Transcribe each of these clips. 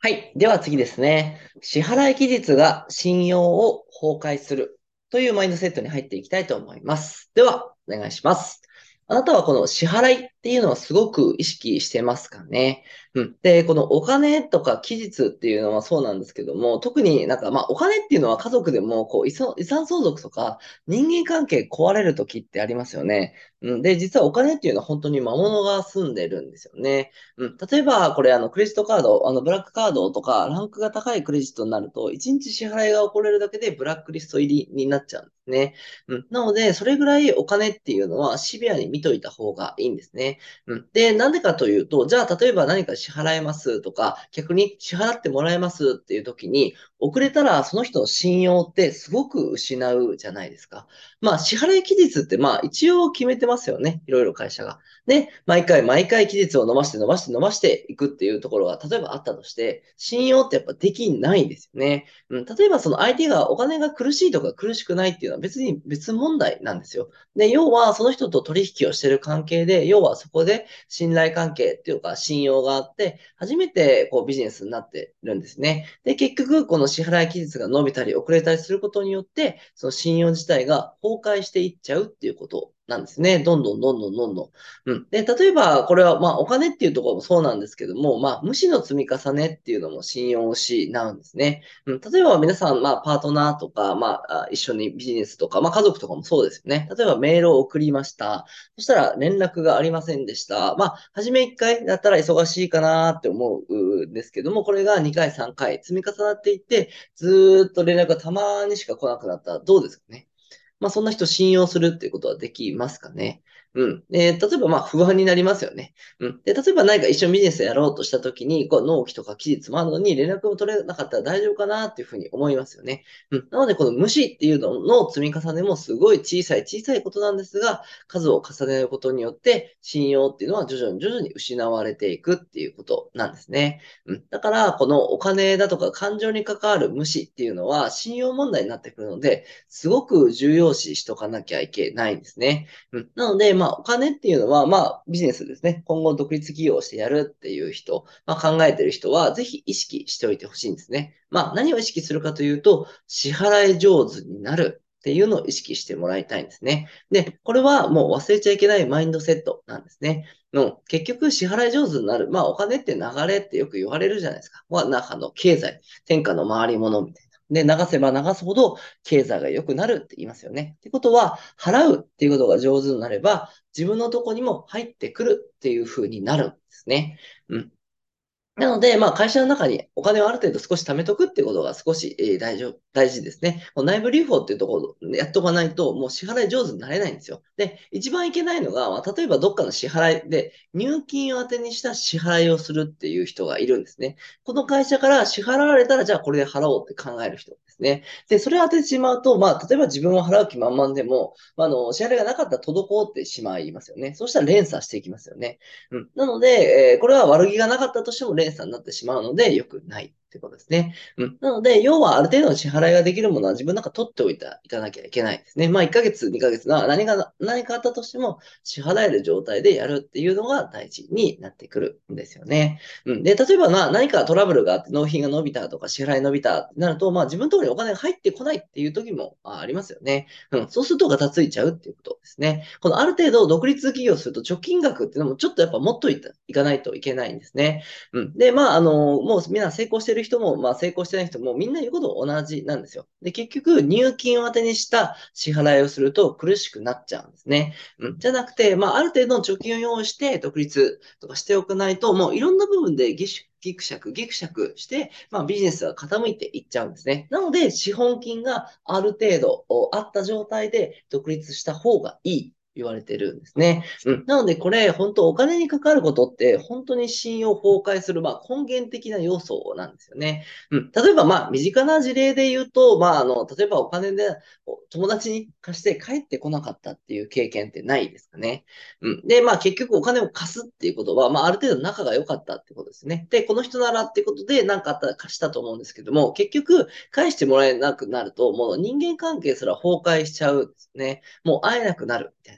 はい。では次ですね。支払い期日が信用を崩壊するというマインドセットに入っていきたいと思います。では、お願いします。あなたはこの支払いっていうのはすごく意識してますかね。うん。で、このお金とか期日っていうのはそうなんですけども、特にお金っていうのは家族でも遺産相続とか人間関係壊れる時ってありますよね。うん。で、実はお金っていうのは本当に魔物が住んでるんですよね。うん。例えば、これ、クレジットカード、ブラックカードとか、ランクが高いクレジットになると、1日支払いが起これるだけでブラックリスト入りになっちゃうんですね。うん。なので、それぐらいお金っていうのはシビアに見といた方がいいんですね。うん。で、なんでかというと、じゃあ、例えば何か支払えますとか、逆に支払ってもらえますっていう時に、遅れたらその人の信用ってすごく失うじゃないですか。まあ、支払い期日って、まあ、一応決めてますよね。いろいろ会社が。で、毎回毎回期日を伸ばして伸ばして伸ばしていくっていうところが、例えばあったとして、信用ってやっぱできないんですよね。うん、例えばその相手がお金が苦しいとか苦しくないっていうのは別に別問題なんですよ。で、要はその人と取引をしている関係で、要はそこで信頼関係っていうか信用があって、初めてこうビジネスになってるんですね。で、結局この支払い期日が伸びたり遅れたりすることによって、その信用自体が崩壊していっちゃうっていうことなんですね。どんどんどんどんどんどん。うん。で、例えば、これは、まあ、お金っていうところもそうなんですけども、まあ、無視の積み重ねっていうのも信用を失うんですね。うん。例えば、皆さん、まあ、パートナーとか、一緒にビジネスとか、まあ、家族とかもそうですよね。例えば、メールを送りました。そしたら、連絡がありませんでした。まあ、初め1回だったら忙しいかなって思うんですけども、これが2回、3回積み重なっていって、ずーっと連絡がたまにしか来なくなったらどうですかね。まあ、そんな人信用するっていうことはできますかね。うん。例えば、まあ、不安になりますよね。うん。で、例えば何か一緒にビジネスやろうとしたときに、こう、納期とか期日もあるのに連絡も取れなかったら大丈夫かなっていうふうに思いますよね。うん。なので、この無視っていうのの積み重ねもすごい小さい小さいことなんですが、数を重ねることによって、信用っていうのは徐々に徐々に失われていくっていうことなんですね。うん。だから、このお金だとか感情に関わる無視っていうのは信用問題になってくるので、すごく重要視しとかなきゃいけないんですね。うん。なので、まあ、お金っていうのは、まあ、ビジネスですね。今後独立企業をしてやるっていう人、まあ、考えてる人は、ぜひ意識しておいてほしいんですね。まあ、何を意識するかというと、支払い上手になるっていうのを意識してもらいたいんですね。で、これはもう忘れちゃいけないマインドセットなんですね。結局支払い上手になる。まあお金って流れってよく言われるじゃないですか。中の経済、天下の回り物みたいな。で、流せば流すほど経済が良くなるって言いますよね。ってことは、払うっていうことが上手になれば、自分のとこにも入ってくるっていう風になるんですね。うん。なので、まあ、会社の中にお金をある程度少し貯めとくっていうことが少し、大事ですね。もう内部留保っていうところをやっとかないと、もう支払い上手になれないんですよ。で、一番いけないのが、まあ、例えばどっかの支払いで、入金を当てにした支払いをするっていう人がいるんですね。この会社から支払われたら、じゃあこれで払おうって考える人ですね。で、それを当ててしまうと、まあ、例えば自分を払う気満々でも、支払いがなかったら滞ってしまいますよね。そうしたら連鎖していきますよね。うん。なので、これは悪気がなかったとしても連鎖になってしまうので、良くないってことですね。うん。なので、要はある程度の支払いができるものは自分の中取っておいていかなきゃいけないですね。まあ、1ヶ月、2ヶ月な何かあったとしても、支払える状態でやるっていうのが大事になってくるんですよね。うん。で、例えば何かトラブルがあって納品が伸びたとか支払い伸びたってなると、まあ、自分のところにお金が入ってこないっていう時もありますよね。うん。そうするとガタついちゃうっていうことですね。このある程度独立企業すると貯金額っていうのもちょっとやっぱ持っといかないといけないんですね。うん。で、もうみんな成功してる人も、まあ成功してない人もみんな言うこと同じなんですよ。で、結局入金を当てにした支払いをすると苦しくなっちゃうんですね。うん。じゃなくて、まあある程度の貯金を用意して独立とかしておかないと、もういろんな部分でギクシャクして、まあビジネスが傾いていっちゃうんですね。なので、資本金がある程度あった状態で独立した方がいい。言われてるんですね。うん。なので、これ、本当お金に関わることって、本当に信用崩壊する、まあ、根源的な要素なんですよね。うん。例えば、まあ、身近な事例で言うと、例えばお金で友達に貸して帰ってこなかったっていう経験ってないですかね。うん。で、まあ、結局お金を貸すっていうことは、まあ、ある程度仲が良かったってことですね。で、この人ならってことで、何かあったら貸したと思うんですけども、結局、返してもらえなくなると、もう人間関係すら崩壊しちゃうんですね。もう会えなくなるみたいな。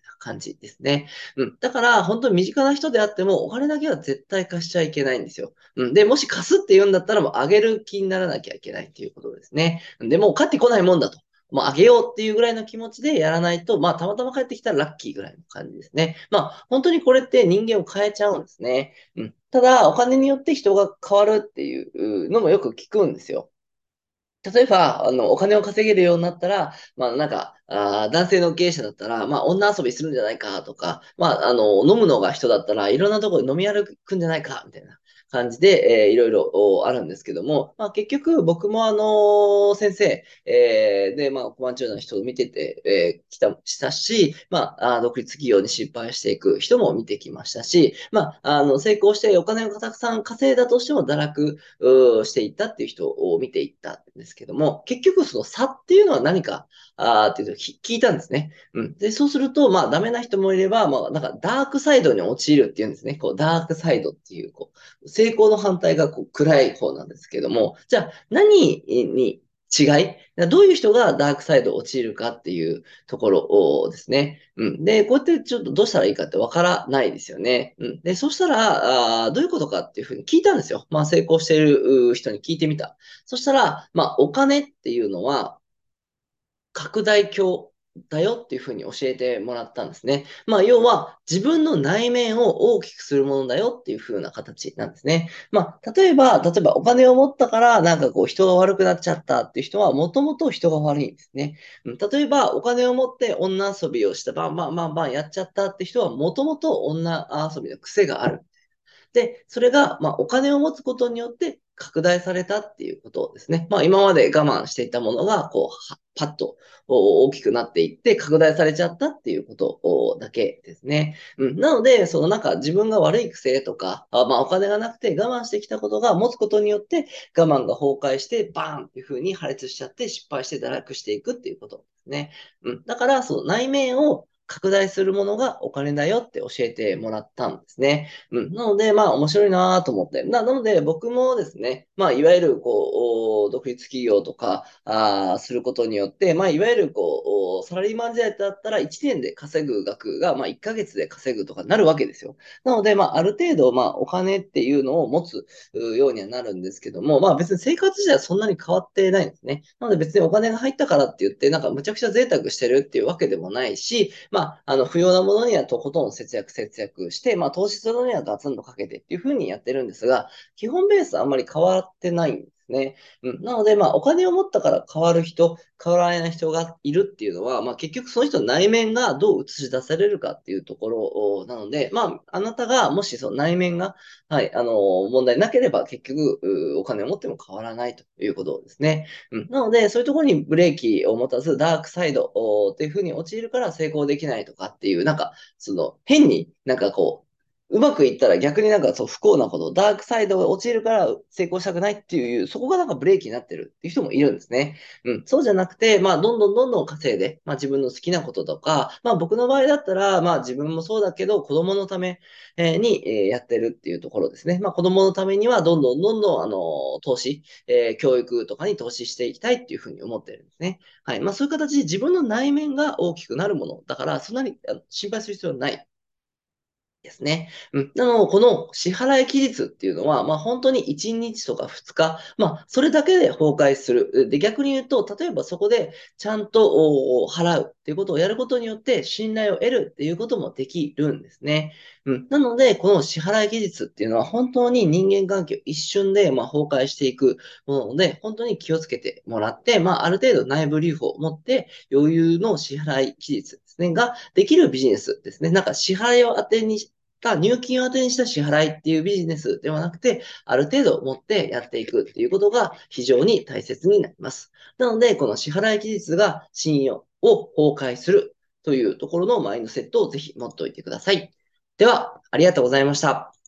な感じですね。うん。だから、本当に身近な人であっても、お金だけは絶対貸しちゃいけないんですよ。うん。で、もし貸すって言うんだったら、もうあげる気にならなきゃいけないっていうことですね。で、もう帰ってこないもんだと。もうあげようっていうぐらいの気持ちでやらないと、まあ、たまたま帰ってきたらラッキーぐらいの感じですね。まあ、本当にこれって人間を変えちゃうんですね。うん。ただ、お金によって人が変わるっていうのもよく聞くんですよ。例えば、お金を稼げるようになったら、まあ、なんか、男性の経営者だったら、まあ、女遊びするんじゃないかとか、まあ、飲むのが人だったらいろんなところで飲み歩くんじゃないか、みたいな感じで、いろいろあるんですけども、まあ、結局、僕も先生、で、まあ、億万長者の人を見てて、したし、まあ、独立企業に失敗していく人も見てきましたし、まあ、成功してお金をたくさん稼いだとしても堕落していったっていう人を見ていったんですけども、結局その差っていうのは何か、っていうと聞いたんですね。うん。で、そうすると、まあ、ダメな人もいれば、まあ、なんか、ダークサイドに陥るっていうんですね。こう、ダークサイドっていう、こう、成功の反対が、こう、暗い方なんですけども、じゃあ、何に違いどういう人がダークサイドに陥るかっていうところですね。うん。で、こうやってちょっとどうしたらいいかってわからないですよね。うん。で、そしたら、どういうことかっていうふうに聞いたんですよ。まあ、成功している人に聞いてみた。そしたら、まあ、お金っていうのは、拡大鏡だよっていうふうに教えてもらったんですね。まあ、要は自分の内面を大きくするものだよっていうふうな形なんですね。まあ、例えばお金を持ったからなんかこう人が悪くなっちゃったっていう人はもともと人が悪いんですね。例えばお金を持って女遊びをしたバンバンバンバンやっちゃったって人はもともと女遊びの癖がある。で、それが、まあ、お金を持つことによって拡大されたっていうことですね。まあ、今まで我慢していたものが、こう、パッと大きくなっていって拡大されちゃったっていうことだけですね。うん。なので、そのなんか自分が悪い癖とか、まあ、お金がなくて我慢してきたことが持つことによって我慢が崩壊してバーンっていう風に破裂しちゃって失敗して堕落していくっていうことですね。うん。だから、その内面を拡大するものがお金だよって教えてもらったんですね。うん。なので、まあ、面白いなと思って。なので、僕もですね、まあ、いわゆる、こう、独立企業とか、することによって、まあ、いわゆる、こう、サラリーマン時代だったら1年で稼ぐ額が、まあ、1ヶ月で稼ぐとかなるわけですよ。なので、まあ、ある程度、まあ、お金っていうのを持つようにはなるんですけども、まあ、別に生活自体はそんなに変わってないんですね。なので、別にお金が入ったからって言って、なんか、むちゃくちゃ贅沢してるっていうわけでもないし、まあ、不要なものにはとことん節約して、まあ、投資するのにはガツンとかけてっていうふうにやってるんですが、基本ベースあんまり変わってないんですね。うん。なので、まあ、お金を持ったから変わる人、変わらない人がいるっていうのは、まあ、結局その人の内面がどう映し出されるかっていうところなので、まあ、あなたがもしその内面が、はい、問題なければ結局、お金を持っても変わらないということですね。うん。なので、そういうところにブレーキを持たず、ダークサイドっていうふうに陥るから成功できないとかっていう、なんか、その、変になんかこう、うまくいったら逆になんかそう不幸なこと、ダークサイドが陥るから成功したくないっていう、そこがなんかブレーキになってるっていう人もいるんですね。うん。そうじゃなくて、まあ、どんどんどんどん稼いで、まあ自分の好きなこととか、まあ僕の場合だったら、まあ自分もそうだけど、子供のためにやってるっていうところですね。まあ子供のためにはどんどんどんどん、投資、教育とかに投資していきたいっていうふうに思ってるんですね。はい。まあそういう形で自分の内面が大きくなるもの。だから、そんなに心配する必要はない。ですね。うん。この支払い期日っていうのは、まあ本当に1日とか2日、まあそれだけで崩壊する。で、逆に言うと、例えばそこでちゃんと払うっていうことをやることによって信頼を得るっていうこともできるんですね。うん。なので、この支払い期日っていうのは本当に人間関係を一瞬でまあ崩壊していくものなので、本当に気をつけてもらって、まあある程度内部留保を持って余裕の支払い期日ですね、ができるビジネスですね。なんか支払いを当てに入金を当てにした支払いっていうビジネスではなくて、ある程度持ってやっていくっていうことが非常に大切になります。なので、この支払い期日が信用を崩壊するというところのマインドセットをぜひ持っておいてください。では、ありがとうございました。